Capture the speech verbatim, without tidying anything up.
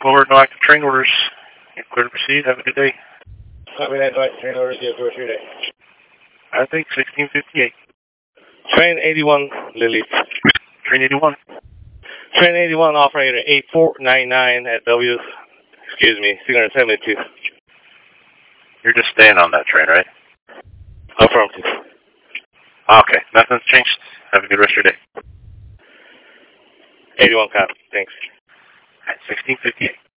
over, no active train orders. You're clear to proceed. Have a good day. Copy that, no active train orders. You have a good day. I think sixteen fifty-eight. Train eighty-one, Lily. Train eighty-one. Train eighty-one, operator eight four nine nine at W, excuse me, six seventy-two. You're just staying on that train, right? Affirmative. Okay, nothing's changed. Have a good rest of your day. eighty-one copy, thanks. sixteen fifty-eight.